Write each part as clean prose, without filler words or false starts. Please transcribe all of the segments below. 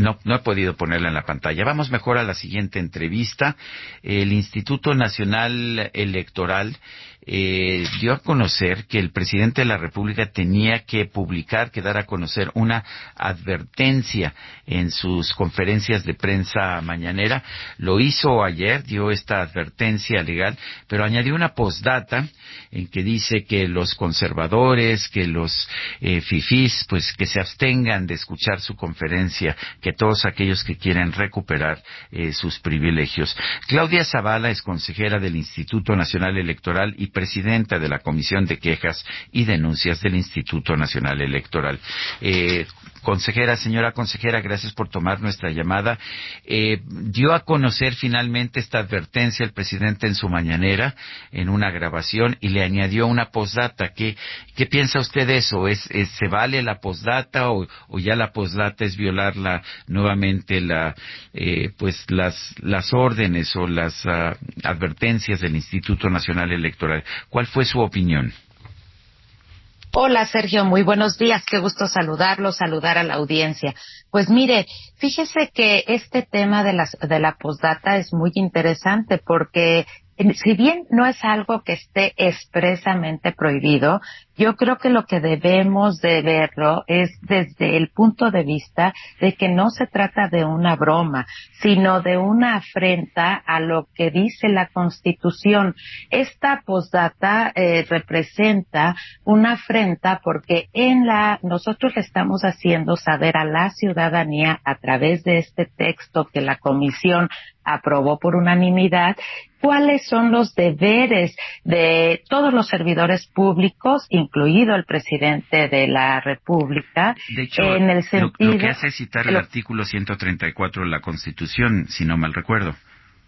no he podido ponerla en la pantalla. Vamos mejor a la siguiente entrevista. El Instituto Nacional Electoral dio a conocer que el presidente de la República tenía que dar a conocer una advertencia en sus conferencias de prensa mañanera. Lo hizo ayer, dio esta advertencia legal, pero añadió una postdata en que dice que los conservadores, que los fifís, pues que se abstengan de escuchar su conferencia, que todos aquellos que quieren recuperar sus privilegios. Claudia Zavala es consejera del Instituto Nacional Electoral y presidenta de la Comisión de Quejas y Denuncias del Instituto Nacional Electoral. Señora consejera, gracias por tomar nuestra llamada. Dio a conocer finalmente esta advertencia el presidente en su mañanera, en una grabación, y le añadió una postdata. ¿Qué piensa usted de eso? ¿Se vale la postdata o ya la postdata es violar nuevamente las órdenes o las advertencias del Instituto Nacional Electoral? ¿Cuál fue su opinión? Hola, Sergio, muy buenos días. Qué gusto saludarlo, saludar a la audiencia. Pues mire, fíjese que este tema de la postdata es muy interesante porque si bien no es algo que esté expresamente prohibido, yo creo que lo que debemos de verlo es desde el punto de vista de que no se trata de una broma, sino de una afrenta a lo que dice la Constitución. Esta postdata representa una afrenta porque nosotros le estamos haciendo saber a la ciudadanía a través de este texto que la Comisión aprobó por unanimidad, cuáles son los deberes de todos los servidores públicos, incluido el presidente de la República. De hecho, en el sentido, lo que hace es citar el artículo 134 de la Constitución, si no mal recuerdo.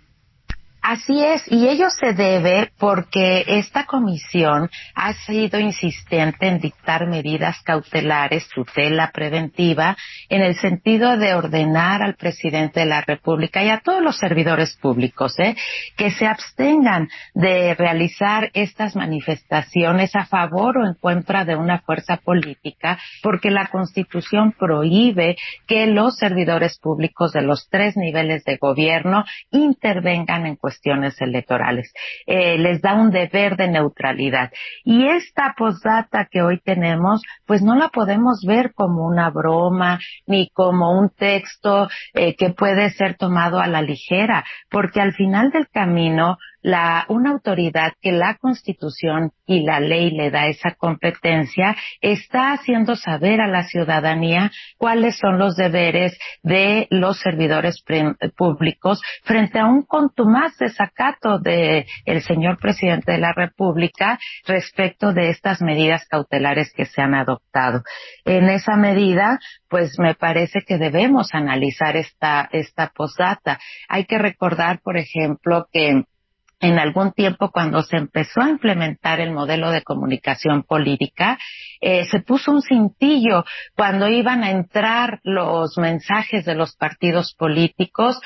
Así es, y ello se debe porque esta comisión ha sido insistente en dictar medidas cautelares, tutela preventiva, en el sentido de ordenar al presidente de la República y a todos los servidores públicos, que se abstengan de realizar estas manifestaciones a favor o en contra de una fuerza política, porque la Constitución prohíbe que los servidores públicos de los 3 niveles de gobierno intervengan en cuestiones electorales. Les da un deber de neutralidad. Y esta postdata que hoy tenemos, pues no la podemos ver como una broma, ni como un texto que puede ser tomado a la ligera, porque al final del camino, una autoridad que la Constitución y la ley le da esa competencia, está haciendo saber a la ciudadanía cuáles son los deberes de los servidores públicos frente a un contumaz desacato del señor presidente de la República respecto de estas medidas cautelares que se han adoptado. En esa medida, pues me parece que debemos analizar esta postdata. Hay que recordar, por ejemplo, que en algún tiempo, cuando se empezó a implementar el modelo de comunicación política, se puso un cintillo cuando iban a entrar los mensajes de los partidos políticos,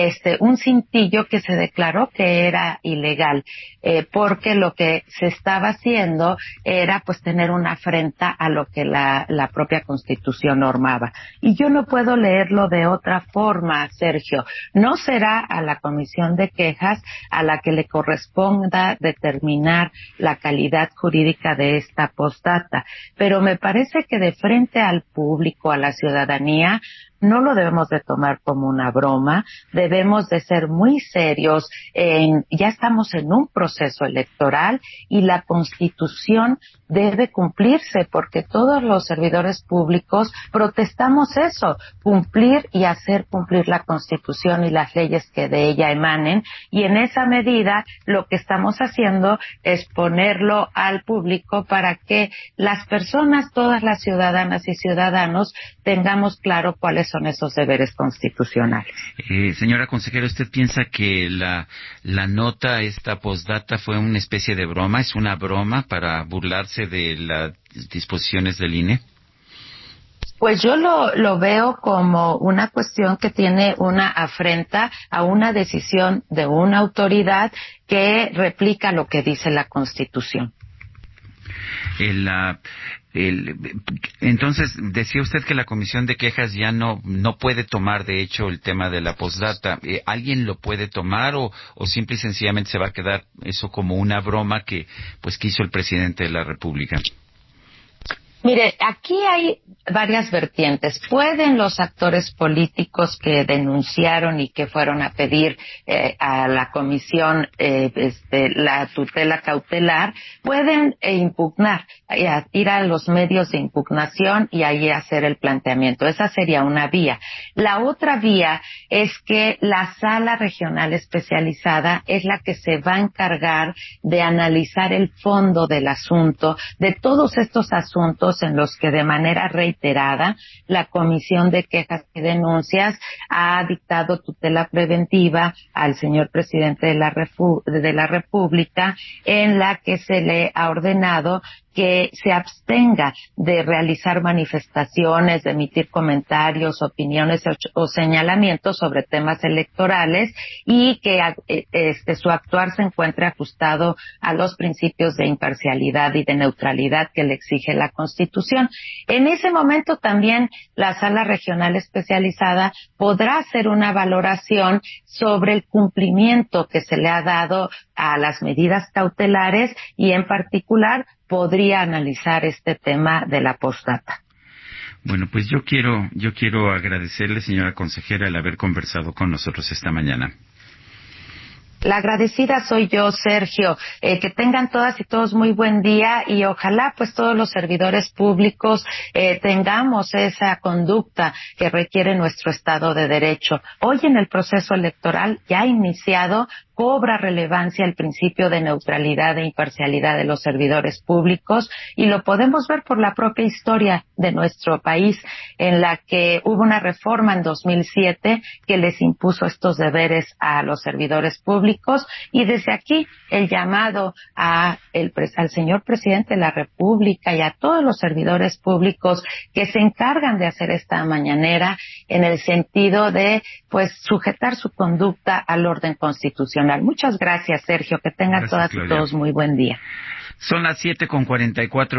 un cintillo que se declaró que era ilegal, porque lo que se estaba haciendo era pues tener una afrenta a lo que la propia Constitución normaba. Y yo no puedo leerlo de otra forma, Sergio. No será a la Comisión de Quejas a la que le corresponda determinar la calidad jurídica de esta postdata, pero me parece que de frente al público, a la ciudadanía, no lo debemos de tomar como una broma, debemos de ser muy serios. Ya estamos en un proceso electoral y la Constitución debe cumplirse, porque todos los servidores públicos protestamos eso, cumplir y hacer cumplir la Constitución y las leyes que de ella emanen, y en esa medida lo que estamos haciendo es ponerlo al público para que las personas, todas las ciudadanas y ciudadanos, tengamos claro cuáles son esos deberes constitucionales. Señora consejera, ¿usted piensa que la nota, esta postdata, fue una especie de broma? ¿Es una broma para burlarse de las disposiciones del INE? Pues yo lo veo como una cuestión que tiene una afrenta a una decisión de una autoridad que replica lo que dice la Constitución. Entonces, decía usted que la Comisión de Quejas ya no puede tomar, de hecho, el tema de la postdata. ¿Alguien lo puede tomar o simple y sencillamente se va a quedar eso como una broma que hizo el presidente de la República? Mire, aquí hay varias vertientes. Pueden los actores políticos que denunciaron y que fueron a pedir a la comisión la tutela cautelar, pueden impugnar, ir a los medios de impugnación y ahí hacer el planteamiento. Esa sería una vía. La otra vía es que la sala regional especializada es la que se va a encargar de analizar el fondo del asunto, de todos estos asuntos en los que de manera reiterada la Comisión de Quejas y Denuncias ha dictado tutela preventiva al señor presidente de la República, en la que se le ha ordenado que se abstenga de realizar manifestaciones, de emitir comentarios, opiniones o señalamientos sobre temas electorales y que su actuar se encuentre ajustado a los principios de imparcialidad y de neutralidad que le exige la Constitución. En ese momento también la Sala Regional Especializada podrá hacer una valoración sobre el cumplimiento que se le ha dado a las medidas cautelares y en particular podría analizar este tema de la postdata. Bueno, pues yo quiero agradecerle, señora consejera, el haber conversado con nosotros esta mañana. La agradecida soy yo, Sergio. Que tengan todas y todos muy buen día y ojalá pues todos los servidores públicos tengamos esa conducta que requiere nuestro Estado de Derecho. Hoy en el proceso electoral ya iniciado cobra relevancia el principio de neutralidad e imparcialidad de los servidores públicos y lo podemos ver por la propia historia de nuestro país, en la que hubo una reforma en 2007 que les impuso estos deberes a los servidores públicos y desde aquí el llamado al señor presidente de la República y a todos los servidores públicos que se encargan de hacer esta mañanera en el sentido de sujetar su conducta al orden constitucional. Muchas gracias, Sergio. Que tengan todas y todos muy buen día. Son las 7:44.